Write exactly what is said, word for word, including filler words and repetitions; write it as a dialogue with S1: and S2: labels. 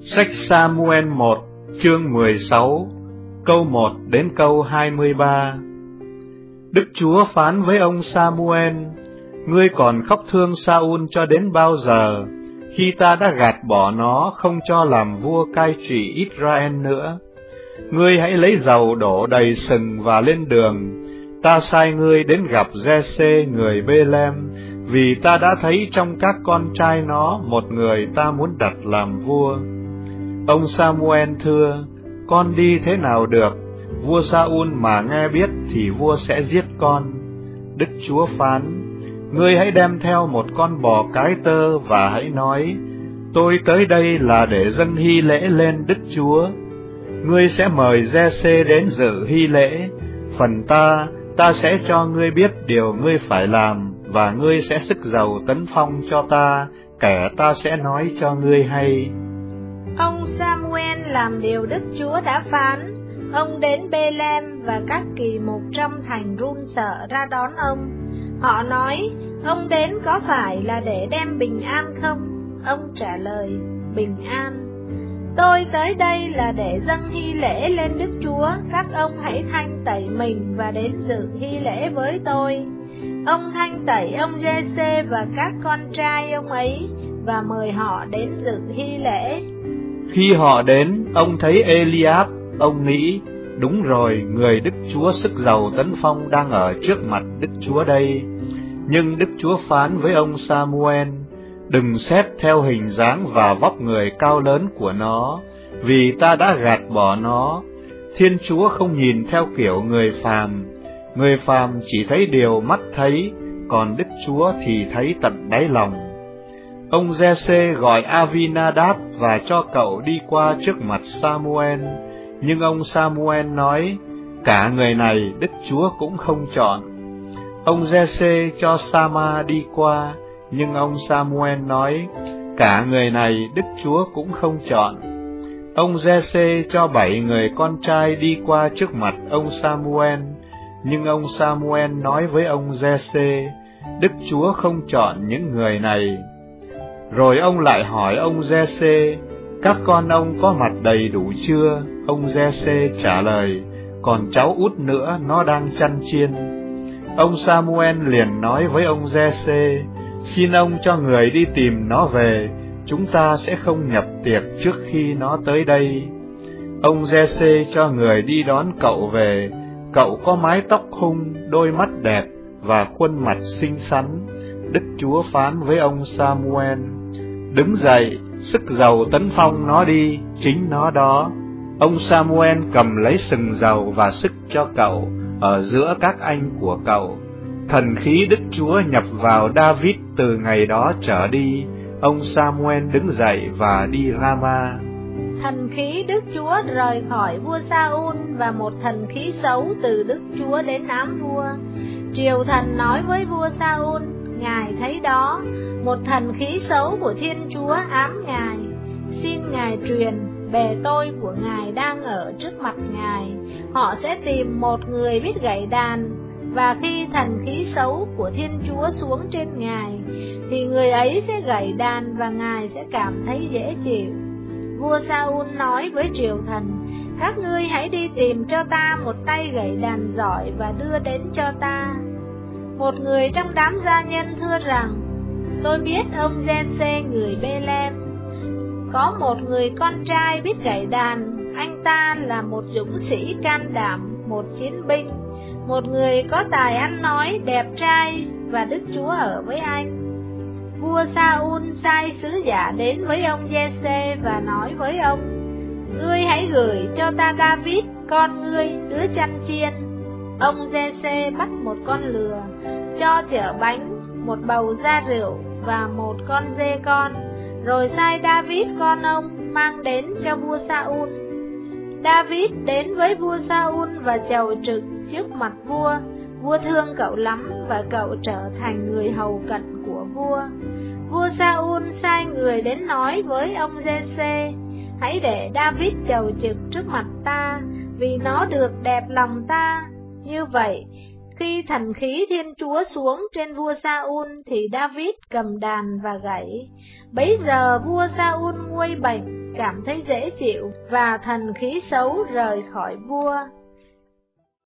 S1: Sách Sa-mu-el một, chương mười sáu, câu một đến câu hai mươi ba. Đức Chúa phán với ông Sa-mu-el: Ngươi còn khóc thương Sa-un cho đến bao giờ, khi ta đã gạt bỏ nó, không cho làm vua cai trị Israel nữa? Ngươi hãy lấy dầu đổ đầy sừng và lên đường. Ta sai ngươi đến gặp Giê-xê người Bê-lem, vì ta đã thấy trong các con trai nó một người ta muốn đặt làm vua. Ông Sa-mu-el thưa: Con đi thế nào được? Vua Sa-un mà nghe biết thì vua sẽ giết con. Đức Chúa phán: Ngươi hãy đem theo một con bò cái tơ và hãy nói: Tôi tới đây là để dâng hy lễ lên Đức Chúa. Ngươi sẽ mời Giê-xê đến dự hy lễ. Phần ta, ta sẽ cho ngươi biết điều ngươi phải làm, và ngươi sẽ sức dầu tấn phong cho ta, kẻ ta sẽ nói cho ngươi hay.
S2: Ông Sa-mu-el làm điều Đức Chúa đã phán. Ông đến Bê-lem, và các kỳ mục trong thành run sợ ra đón ông. Họ nói: Ông đến có phải là để đem bình an không? Ông trả lời: Bình an. Tôi tới đây là để dâng hy lễ lên Đức Chúa. Các ông hãy thanh tẩy mình và đến dự hy lễ với tôi. Ông thanh tẩy ông Giê-xê và các con trai ông ấy, và mời họ đến dự hy lễ.
S1: Khi họ đến, ông thấy Eliab. Ông nghĩ: Đúng rồi, người Đức Chúa sức dầu tấn phong đang ở trước mặt Đức Chúa đây. Nhưng Đức Chúa phán với ông Sa-mu-el: Đừng xét theo hình dáng và vóc người cao lớn của nó, vì ta đã gạt bỏ nó. Thiên Chúa không nhìn theo kiểu người phàm. Người phàm chỉ thấy điều mắt thấy, còn Đức Chúa thì thấy tận đáy lòng. Ông Giê-xê gọi A-vi-na-đáp và cho cậu đi qua trước mặt Sa-mu-el. Nhưng ông Sa-mu-el nói: Cả người này Đức Chúa cũng không chọn. Ông Giê-xê cho Sa-ma đi qua, nhưng ông Sa-mu-el nói: Cả người này Đức Chúa cũng không chọn. Ông Giê-xê cho bảy người con trai đi qua trước mặt ông Sa-mu-el, nhưng ông Sa-mu-el nói với ông Giê-xê: Đức Chúa không chọn những người này. Rồi ông lại hỏi ông Giê-xê: Các con ông có mặt đầy đủ chưa? Ông Giê-xê trả lời: Còn cháu út nữa, nó đang chăn chiên. Ông Sa-mu-el liền nói với ông Giê-xê: Xin ông cho người đi tìm nó về, chúng ta sẽ không nhập tiệc trước khi nó tới đây. Ông Giê-xê cho người đi đón cậu về. Cậu có mái tóc hung, đôi mắt đẹp và khuôn mặt xinh xắn. Đức Chúa phán với ông Sa-mu-el: Đứng dậy, sức dầu tấn phong nó đi, chính nó đó. Ông Sa-mu-el cầm lấy sừng dầu và sức cho cậu ở giữa các anh của cậu. Thần khí Đức Chúa nhập vào David từ ngày đó trở đi. Ông Sa-mu-el đứng dậy và đi Rama.
S2: Thần khí Đức Chúa rời khỏi vua Sa-un, và một thần khí xấu từ Đức Chúa đến ám vua. Triều thần nói với vua Sa-un: Ngài thấy đó, một thần khí xấu của Thiên Chúa ám ngài. Xin ngài truyền, bề tôi của ngài đang ở trước mặt ngài. Họ sẽ tìm một người biết gảy đàn, và khi thần khí xấu của Thiên Chúa xuống trên ngài, thì người ấy sẽ gảy đàn và ngài sẽ cảm thấy dễ chịu. Vua Sa-un nói với triều thần: Các ngươi hãy đi tìm cho ta một tay gảy đàn giỏi và đưa đến cho ta. Một người trong đám gia nhân thưa rằng: Tôi biết ông Giê-xê người Bê-lem có một người con trai biết gảy đàn. Anh ta là một dũng sĩ can đảm, một chiến binh, một người có tài ăn nói, đẹp trai, và Đức Chúa ở với anh. Vua Sa-un sai sứ giả đến với ông Giê-xê và nói với ông: Ngươi hãy gửi cho ta David, con ngươi, đứa chăn chiên. Ông Giê-xê bắt một con lừa, cho chở bánh, một bầu da rượu và một con dê con, rồi sai David con ông mang đến cho vua Sa-un. David đến với vua Sa-un và chầu trực trước mặt vua. Vua thương cậu lắm, và cậu trở thành người hầu cận của vua. Vua Sa-un sai người đến nói với ông Giê-xê: Hãy để David chầu trực trước mặt ta, vì nó được đẹp lòng ta. Như vậy, khi thần khí Thiên Chúa xuống trên vua Sa-un, thì David cầm đàn và gảy. Bấy giờ vua Sa-un nguôi bệnh, cảm thấy dễ chịu và thần khí xấu rời khỏi vua.